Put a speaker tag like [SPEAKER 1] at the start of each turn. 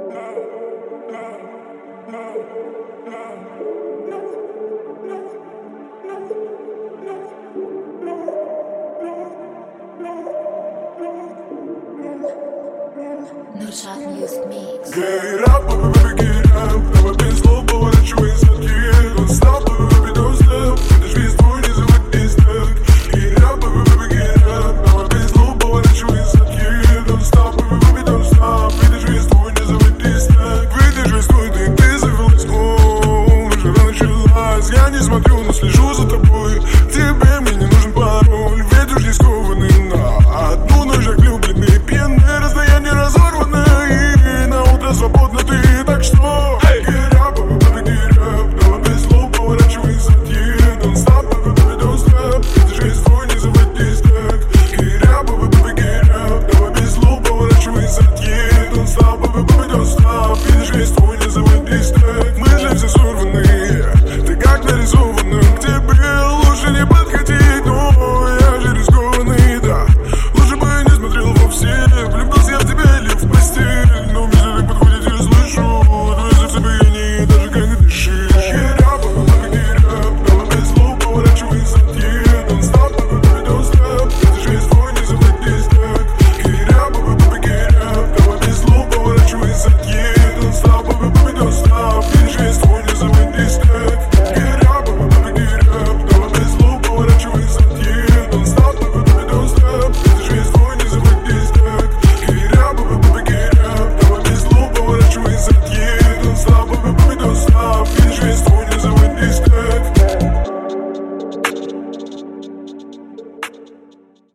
[SPEAKER 1] Get up, baby, get up. Давай без слов поворачивай задки. Don't stop, baby, don't stop. Это ж весь твой, не заводись так. Get up, baby, get up. Давай без слов поворачивай задки. Don't stop, baby, don't stop. Это ж весь твой, не заводись так. Видишь весь твой, ты завелась. Уже началась. Я не смотрю, но слежу за тобой. Тебе мне не нужен пароль. Ведь уж не скованный на одну ночь влюбленный. Пьяное расстояние разорванное. Свободно ты, так что get up, baby, get up. Давай без слов поворачивай задки. Don't stop, baby, don't stop. Это же весь твой, не заводись так. Get up, baby, get up. Давай без слов поворачивай задки. Don't stop, baby, don't stop. Это же весь твой.